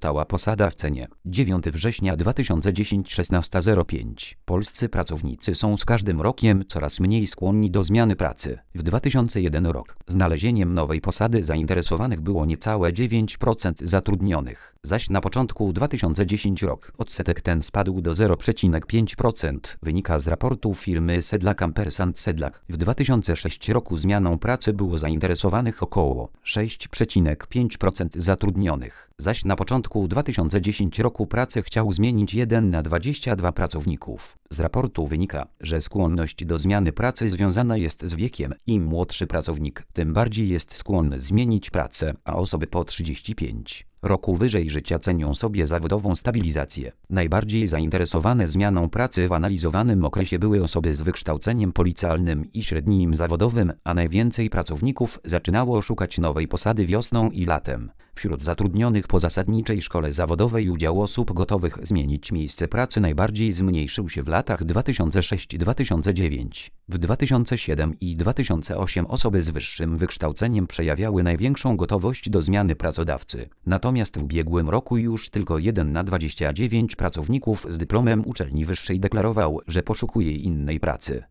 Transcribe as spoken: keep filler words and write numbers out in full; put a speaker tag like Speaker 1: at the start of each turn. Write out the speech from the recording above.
Speaker 1: pozostała posada w cenie. dziewiątego września dwa tysiące dziesiątego, szesnasta zero pięć. Polscy pracownicy są z każdym rokiem coraz mniej skłonni do zmiany pracy. W dwa tysiące pierwszym rok znalezieniem nowej posady zainteresowanych było niecałe dziewięć procent zatrudnionych, zaś na początku dwa tysiące dziesiątego rok odsetek ten spadł do zero przecinek pięć procent. Wynika z raportu firmy Sedlak ampersand Sedlak. W dwa tysiące szóstym roku zmianą pracy było zainteresowanych około sześć przecinek pięć procent zatrudnionych, zaś na początku dwa tysiące dziesiątego roku pracę chciał zmienić jeden na dwadzieścia dwa pracowników. Z raportu wynika, że skłonność do zmiany pracy związana jest z wiekiem. Im młodszy pracownik, tym bardziej jest skłonny zmienić pracę, a osoby po trzydziestym piątym roku wyżej życia cenią sobie zawodową stabilizację. Najbardziej zainteresowane zmianą pracy w analizowanym okresie były osoby z wykształceniem policjalnym i średnim zawodowym, a najwięcej pracowników zaczynało szukać nowej posady wiosną i latem. Wśród zatrudnionych po zasadniczej szkole zawodowej udział osób gotowych zmienić miejsce pracy najbardziej zmniejszył się w latach dwa tysiące szóstym do dwa tysiące dziewiątego. W dwa tysiące siódmym i dwa tysiące ósmym osoby z wyższym wykształceniem przejawiały największą gotowość do zmiany pracodawcy. Natomiast w ubiegłym roku już tylko jeden na dwadzieścia dziewięć pracowników z dyplomem uczelni wyższej deklarował, że poszukuje innej pracy.